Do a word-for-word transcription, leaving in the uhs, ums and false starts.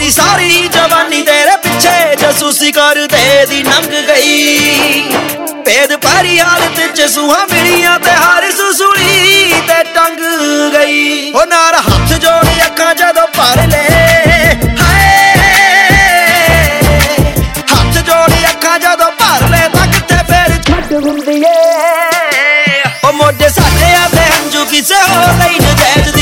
ਮੇਰੀ ਸਾਰੀ ਜਵਾਨੀ ਤੇਰੇ ਪਿੱਛੇ ਜਾਸੂਸੀ ਕਰਦੇ ਦੀ ਲੰਘ ਗਈ। ਭੇਦ ਭਰੀ ਹਾਲਤ ਚ ਸੂਹਾਂ ਮਿਲੀਆਂ ਤੇ ਹਰ ਸੁਸੂਲੀ ਤੇ ਟੰਗ ਗਈ। ਉਹ ਨਾਲ ਹੱਥ ਜੋੜ ਅੱਖਾਂ ਜਦੋਂ ਭਰ ਲੈ, ਹੱਥ ਜੋੜ ਅੱਖਾਂ ਜਦੋਂ ਭਰ ਲੈ ਤਾਂ ਕਿੱਥੇ ਫੇਰ ਛੱਡ ਹੁੰਦੀ ਏ। ਉਹ ਮੋਢੇ ਸਾਡੇ ਆ ਤੇ ਹੰਝੂ ਕਿਸੇ ਹੋਰ ਲਈ ਨਜਾਇਜ਼